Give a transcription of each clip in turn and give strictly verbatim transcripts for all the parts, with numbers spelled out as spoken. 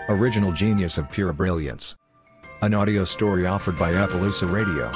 Original genius of pure brilliance. An audio story offered by Appaloosa Radio.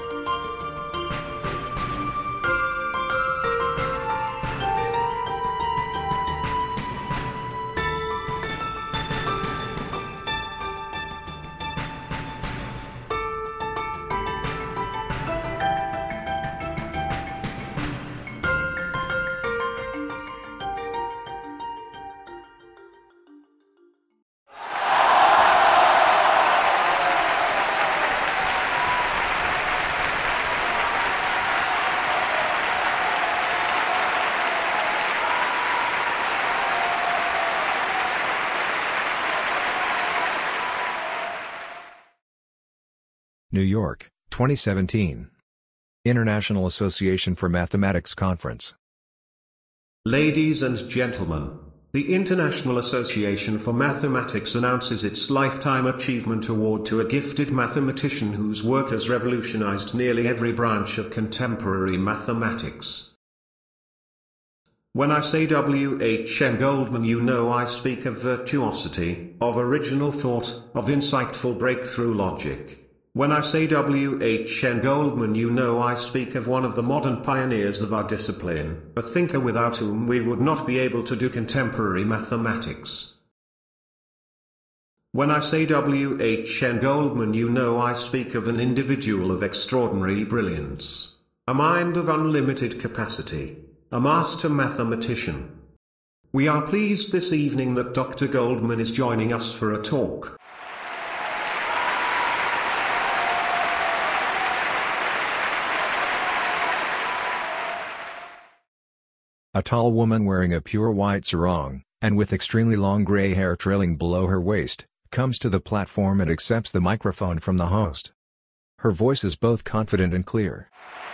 New York, twenty seventeen. International Association for Mathematics Conference. Ladies and gentlemen, the International Association for Mathematics announces its Lifetime Achievement Award to a gifted mathematician whose work has revolutionized nearly every branch of contemporary mathematics. When I say W H N Goldman, you know I speak of virtuosity, of original thought, of insightful breakthrough logic. When I say W H N Goldman, you know I speak of one of the modern pioneers of our discipline, a thinker without whom we would not be able to do contemporary mathematics. When I say W H N Goldman, you know I speak of an individual of extraordinary brilliance, a mind of unlimited capacity, a master mathematician. We are pleased this evening that Doctor Goldman is joining us for a talk. A tall woman wearing a pure white sarong, and with extremely long gray hair trailing below her waist, comes to the platform and accepts the microphone from the host. Her voice is both confident and clear.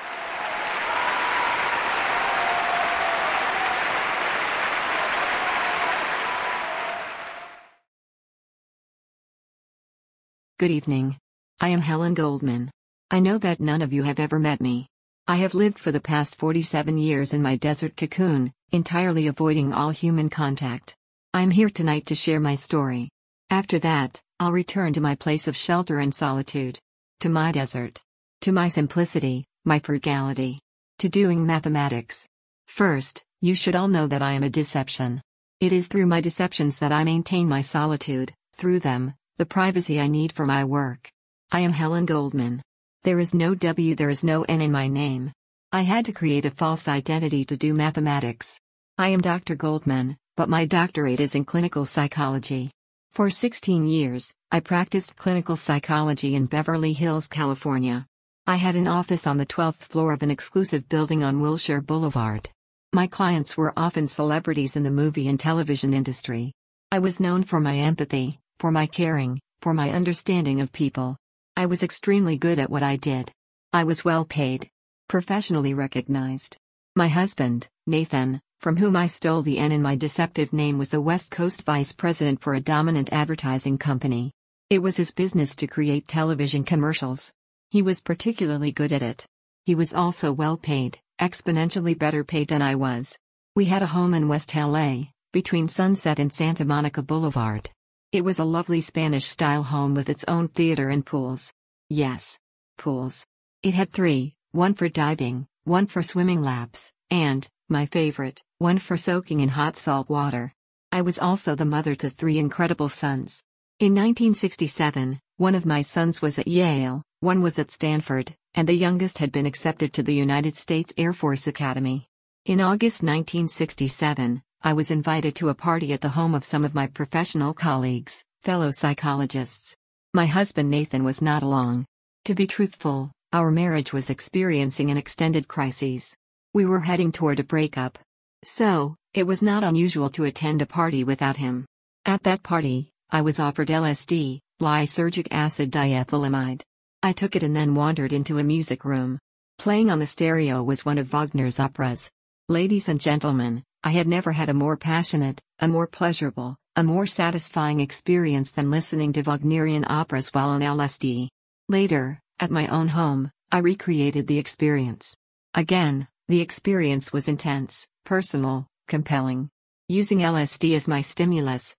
Good evening. I am Helen Goldman. I know that none of you have ever met me. I have lived for the past forty-seven years in my desert cocoon, entirely avoiding all human contact. I am here tonight to share my story. After that, I'll return to my place of shelter and solitude. To my desert. To my simplicity, my frugality. To doing mathematics. First, you should all know that I am a deception. It is through my deceptions that I maintain my solitude, through them, the privacy I need for my work. I am Helen Goldman. There is no W, there is no N in my name. I had to create a false identity to do mathematics. I am Doctor Goldman, but my doctorate is in clinical psychology. For sixteen years, I practiced clinical psychology in Beverly Hills, California. I had an office on the twelfth floor of an exclusive building on Wilshire Boulevard. My clients were often celebrities in the movie and television industry. I was known for my empathy, for my caring, for my understanding of people. I was extremely good at what I did. I was well paid. Professionally recognized. My husband, Nathan, from whom I stole the N in my deceptive name, was the West Coast vice president for a dominant advertising company. It was his business to create television commercials. He was particularly good at it. He was also well paid, exponentially better paid than I was. We had a home in West L A, between Sunset and Santa Monica Boulevard. It was a lovely Spanish-style home with its own theater and pools. Yes. Pools. It had three, one for diving, one for swimming laps, and, my favorite, one for soaking in hot salt water. I was also the mother to three incredible sons. In nineteen sixty-seven, one of my sons was at Yale, one was at Stanford, and the youngest had been accepted to the United States Air Force Academy. In August nineteen sixty-seven, I was invited to a party at the home of some of my professional colleagues, fellow psychologists. My husband Nathan was not along. To be truthful, our marriage was experiencing an extended crisis. We were heading toward a breakup. So, it was not unusual to attend a party without him. At that party, I was offered L S D, lysergic acid diethylamide. I took it and then wandered into a music room. Playing on the stereo was one of Wagner's operas. Ladies and gentlemen, I had never had a more passionate, a more pleasurable, a more satisfying experience than listening to Wagnerian operas while on L S D. Later, at my own home, I recreated the experience. Again, the experience was intense, personal, compelling. Using L S D as my stimulus,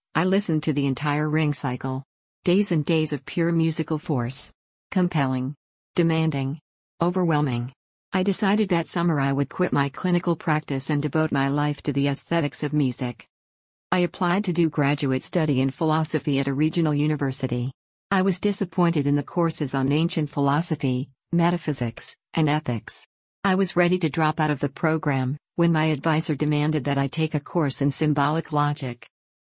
I listened to the entire ring cycle. Days and days of pure musical force. Compelling. Demanding. Overwhelming. I decided that summer I would quit my clinical practice and devote my life to the aesthetics of music. I applied to do graduate study in philosophy at a regional university. I was disappointed in the courses on ancient philosophy, metaphysics, and ethics. I was ready to drop out of the program, when my advisor demanded that I take a course in symbolic logic.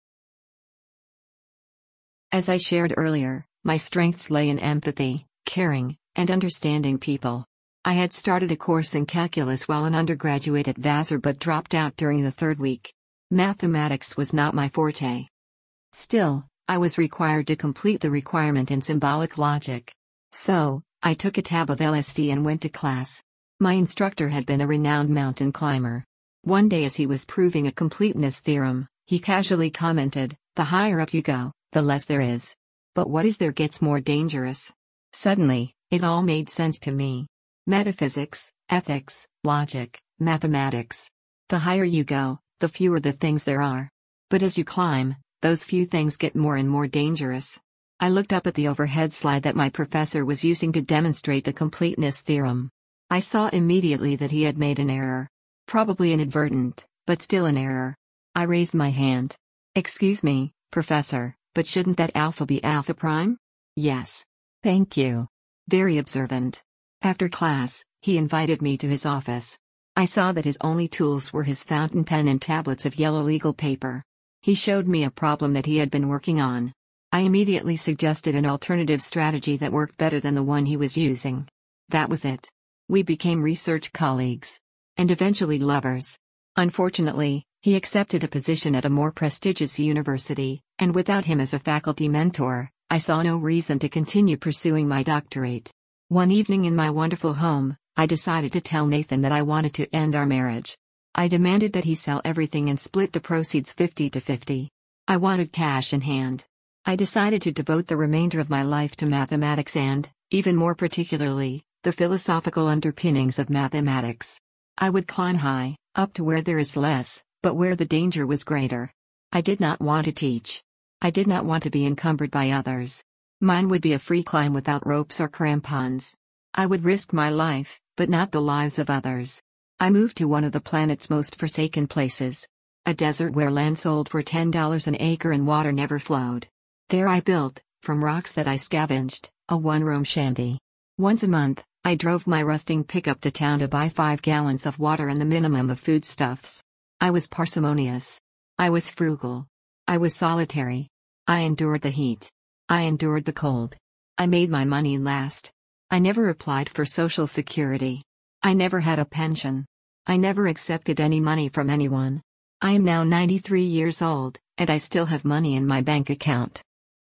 As I shared earlier, my strengths lay in empathy, caring, and understanding people. I had started a course in calculus while an undergraduate at Vassar but dropped out during the third week. Mathematics was not my forte. Still, I was required to complete the requirement in symbolic logic. So, I took a tab of L S D and went to class. My instructor had been a renowned mountain climber. One day as he was proving a completeness theorem, he casually commented, "The higher up you go, the less there is. But what is there gets more dangerous." Suddenly, it all made sense to me. Metaphysics, ethics, logic, mathematics. The higher you go, the fewer the things there are. But as you climb, those few things get more and more dangerous. I looked up at the overhead slide that my professor was using to demonstrate the completeness theorem. I saw immediately that he had made an error. Probably inadvertent, but still an error. I raised my hand. "Excuse me, Professor, but shouldn't that alpha be alpha prime?" "Yes. Thank you." Very observant. After class, he invited me to his office. I saw that his only tools were his fountain pen and tablets of yellow legal paper. He showed me a problem that he had been working on. I immediately suggested an alternative strategy that worked better than the one he was using. That was it. We became research colleagues. And eventually lovers. Unfortunately, he accepted a position at a more prestigious university, and without him as a faculty mentor, I saw no reason to continue pursuing my doctorate. One evening in my wonderful home, I decided to tell Nathan that I wanted to end our marriage. I demanded that he sell everything and split the proceeds fifty to fifty. I wanted cash in hand. I decided to devote the remainder of my life to mathematics and, even more particularly, the philosophical underpinnings of mathematics. I would climb high, up to where there is less, but where the danger was greater. I did not want to teach. I did not want to be encumbered by others. Mine would be a free climb without ropes or crampons. I would risk my life, but not the lives of others. I moved to one of the planet's most forsaken places. A desert where land sold for ten dollars an acre and water never flowed. There I built, from rocks that I scavenged, a one-room shanty. Once a month, I drove my rusting pickup to town to buy five gallons of water and the minimum of foodstuffs. I was parsimonious. I was frugal. I was solitary. I endured the heat. I endured the cold. I made my money last. I never applied for Social Security. I never had a pension. I never accepted any money from anyone. I am now ninety-three years old, and I still have money in my bank account.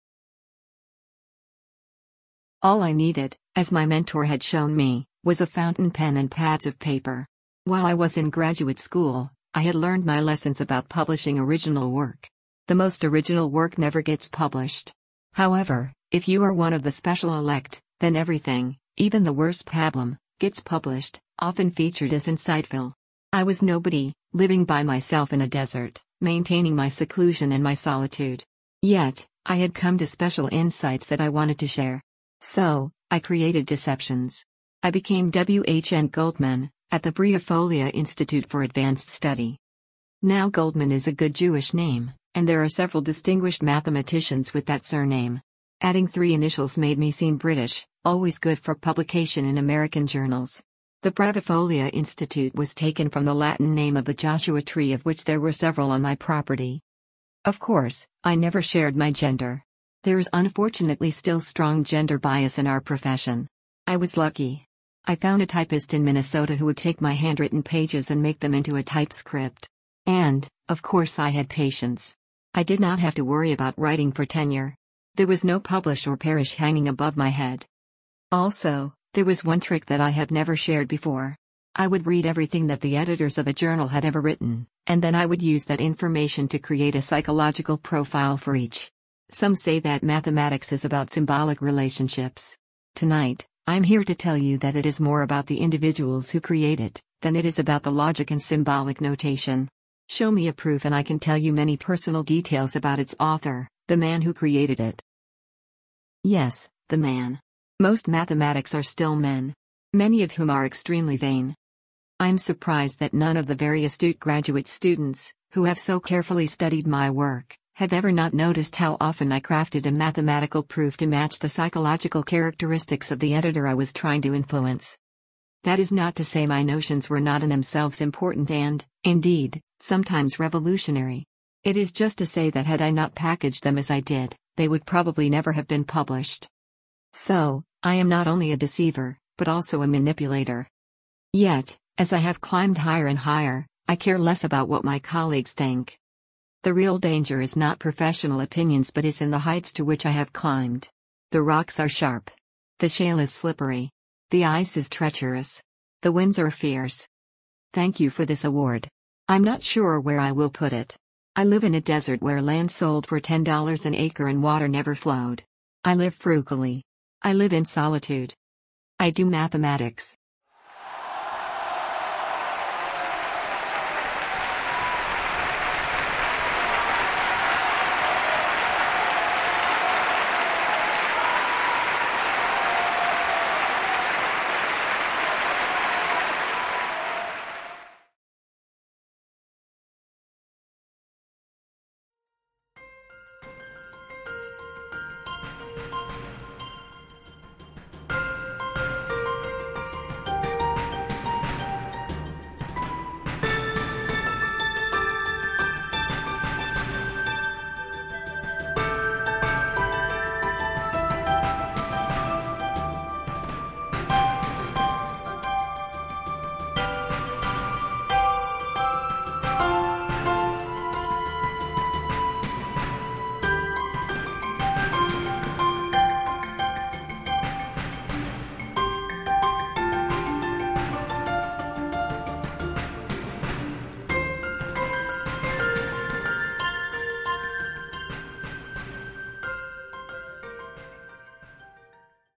All I needed, as my mentor had shown me, was a fountain pen and pads of paper. While I was in graduate school, I had learned my lessons about publishing original work. The most original work never gets published. However, if you are one of the special elect, then everything, even the worst pablum, gets published, often featured as insightful. I was nobody, living by myself in a desert, maintaining my seclusion and my solitude. Yet, I had come to special insights that I wanted to share. So, I created Deceptions. I became W H N Goldman, at the Briafolia Institute for Advanced Study. Now Goldman is a good Jewish name, and there are several distinguished mathematicians with that surname. Adding three initials made me seem British, always good for publication in American journals. The Briafolia Institute was taken from the Latin name of the Joshua tree, of which there were several on my property. Of course, I never shared my gender. There is unfortunately still strong gender bias in our profession. I was lucky. I found a typist in Minnesota who would take my handwritten pages and make them into a typescript. And, of course, I had patience. I did not have to worry about writing for tenure. There was no publish or perish hanging above my head. Also, there was one trick that I have never shared before. I would read everything that the editors of a journal had ever written, and then I would use that information to create a psychological profile for each. Some say that mathematics is about symbolic relationships. Tonight, I'm here to tell you that it is more about the individuals who create it, than it is about the logic and symbolic notation. Show me a proof and I can tell you many personal details about its author, the man who created it. Yes, the man. Most mathematics are still men. Many of whom are extremely vain. I am surprised that none of the very astute graduate students, who have so carefully studied my work, have ever not noticed how often I crafted a mathematical proof to match the psychological characteristics of the editor I was trying to influence. That is not to say my notions were not in themselves important and, indeed, sometimes revolutionary. It is just to say that had I not packaged them as I did, they would probably never have been published. So, I am not only a deceiver, but also a manipulator. Yet, as I have climbed higher and higher, I care less about what my colleagues think. The real danger is not professional opinions but is in the heights to which I have climbed. The rocks are sharp. The shale is slippery. The ice is treacherous. The winds are fierce. Thank you for this award. I'm not sure where I will put it. I live in a desert where land sold for ten dollars an acre and water never flowed. I live frugally. I live in solitude. I do mathematics.